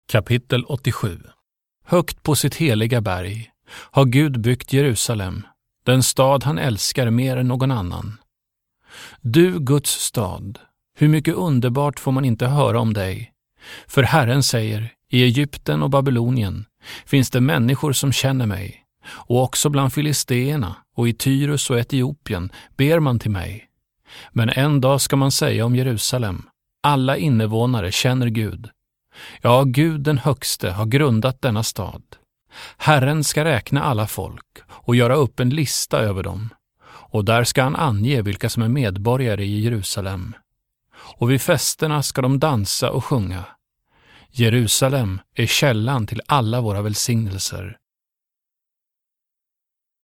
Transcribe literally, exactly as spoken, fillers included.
Kapitel åttiosju. Högt på sitt heliga berg har Gud byggt Jerusalem, den stad han älskar mer än någon annan. Du, Guds stad, hur mycket underbart får man inte höra om dig? För Herren säger, i Egypten och Babylonien finns det människor som känner mig, och också bland filisteerna och i Tyrus och Etiopien ber man till mig. Men en dag ska man säga om Jerusalem, alla invånare känner Gud. Ja, Gud den högste har grundat denna stad. Herren ska räkna alla folk och göra upp en lista över dem. Och där ska han ange vilka som är medborgare i Jerusalem. Och vid festerna ska de dansa och sjunga. Jerusalem är källan till alla våra välsignelser.